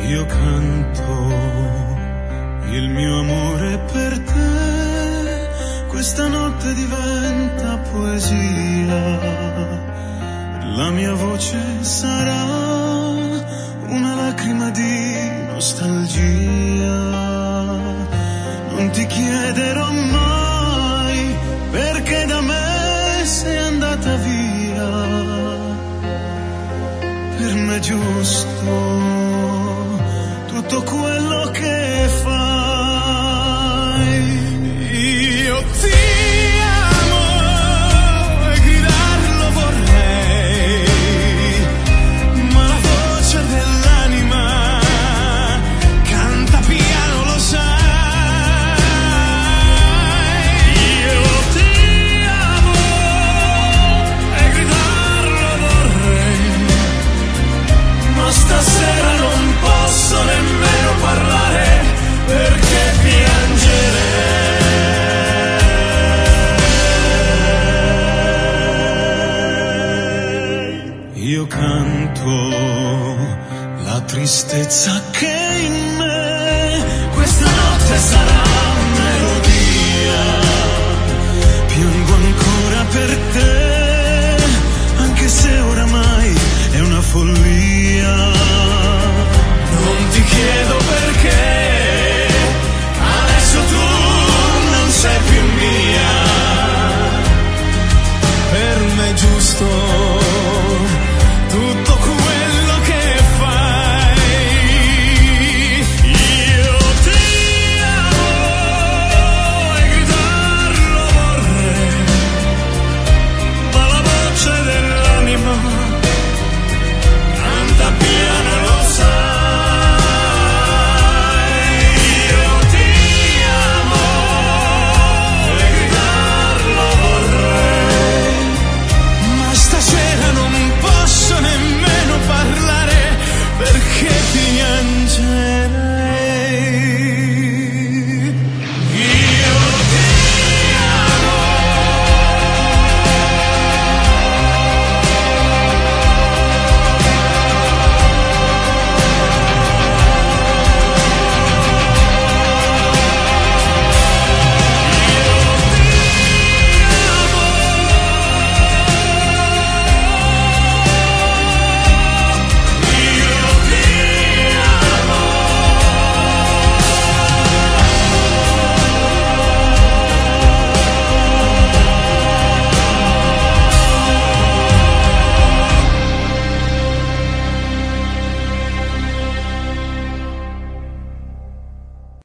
Io canto il mio amore per te, questa notte diventa poesia, la mia voce sarà una lacrima di nostalgia. Non ti chiederò mai perché da me sei andata via, per me è giusto tutto quello che fai. Io ti amo e gridarlo vorrei, ma la voce dell'anima canta piano, lo sai. Io ti amo e gridarlo vorrei, ma stasera non posso nemmeno parlare perché piangerei. Io canto la tristezza che è in me, questa notte sarà melodia, piango ancora per te.